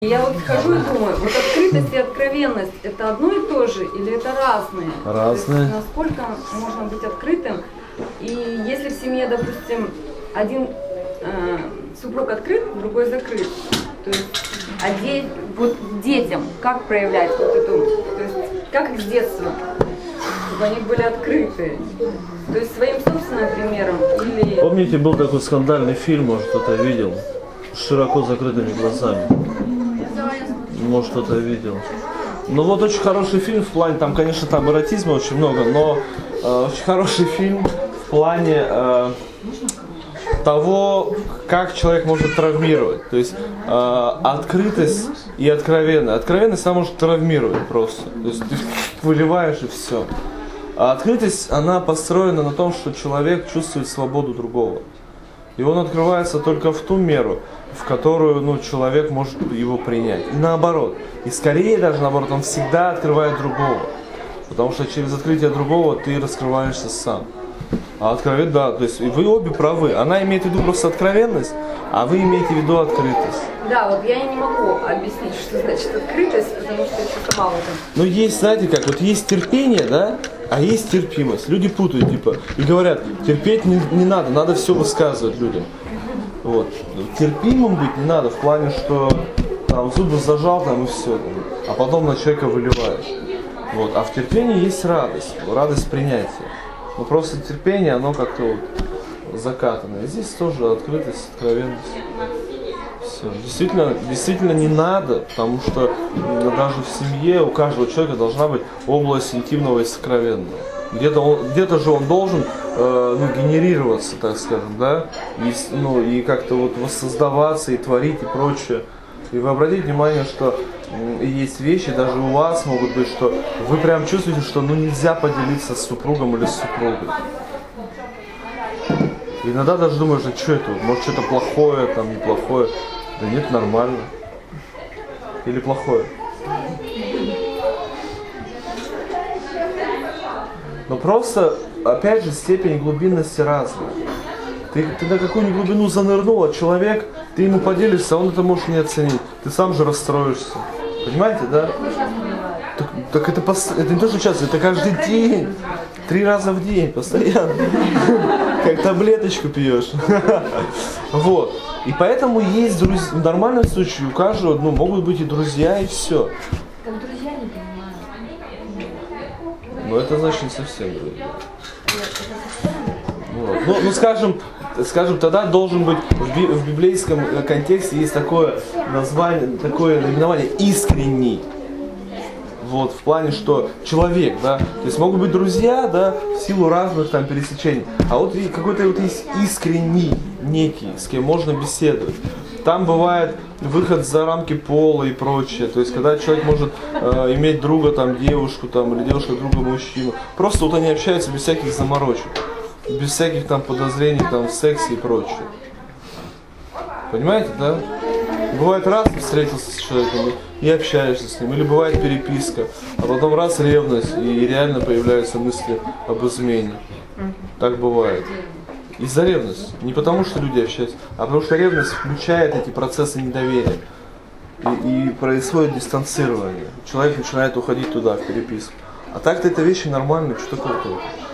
Я вот хожу и думаю, вот открытость и откровенность – это одно и то же или это разные? Разные. То есть, насколько можно быть открытым? И если в семье, допустим, один супруг открыт, другой закрыт, то есть, вот детям как проявлять вот эту, то есть как их с детства, чтобы они были открыты? То есть своим собственным примером или… Помните, был такой скандальный фильм, может кто-то видел, с широко закрытыми глазами? Может кто-то видел. Ну вот очень хороший фильм в плане, там конечно там эротизма очень много, но очень хороший фильм в плане того, как человек может травмировать. То есть открытость и откровенность. Откровенность она может травмировать просто. То есть ты выливаешь и все. А открытость, она построена на том, что человек чувствует свободу другого. И он открывается только в ту меру, в которую человек может его принять. И наоборот. И скорее даже наоборот, он всегда открывает другого. Потому что через открытие другого ты раскрываешься сам. А откровенность, да, то есть вы обе правы. Она имеет в виду просто откровенность, а вы имеете в виду открытость. Да, вот я не могу объяснить, что значит открытость, потому что я сама в этом. Ну есть, знаете как, вот есть терпение, да, а есть терпимость. Люди путают, типа, и говорят, терпеть не надо, надо все высказывать людям. Вот. Терпимым быть не надо в плане, что там зубы зажал там и все, а потом на человека выливаешь. Вот. А в терпении есть радость принятия. Но просто терпение, оно как-то вот закатано. И здесь тоже открытость, откровенность. Все. Действительно не надо, потому что даже в семье у каждого человека должна быть область интимного и сокровенного. Где-то же он должен генерироваться, так скажем, да, и как-то вот воссоздаваться и творить и прочее. И вы обратите внимание, что есть вещи, даже у вас могут быть, что вы прям чувствуете, что нельзя поделиться с супругом или с супругой. И иногда даже думаешь, что это, может что-то плохое, там неплохое. Да нет, нормально. Или плохое. Но просто, опять же, степень глубинности разная. Ты на какую-нибудь глубину занырнул, а человек, ты ему поделишься, он это может не оценить. Ты сам же расстроишься. Понимаете, да? Так это не то, что часто, это каждый день. 3 раза в день, постоянно. Как таблеточку пьешь. Вот. И поэтому есть друзья. В нормальном случае у каждого могут быть и друзья, и все. Как друзья не понимаю. Но это значит не совсем друзья. Вот. Скажем, тогда должен быть в библейском контексте есть такое название, такое наименование искренний. Вот, в плане, что человек, да, то есть могут быть друзья, да, в силу разных там пересечений, а вот какой-то вот есть искренний некий, с кем можно беседовать. Там бывает выход за рамки пола и прочее, то есть когда человек может иметь друга, там, девушку, там, или девушка друга мужчину, просто вот они общаются без всяких заморочек, без всяких там подозрений, там, в сексе и прочее. Понимаете, да? Бывает раз встретился с человеком и общаешься с ним, или бывает переписка, а потом раз ревность, и реально появляются мысли об измене. Так бывает. Из-за ревности. Не потому, что люди общаются, а потому что ревность включает эти процессы недоверия. И происходит дистанцирование. Человек начинает уходить туда, в переписку. А так-то это вещи нормальные, что такое-то.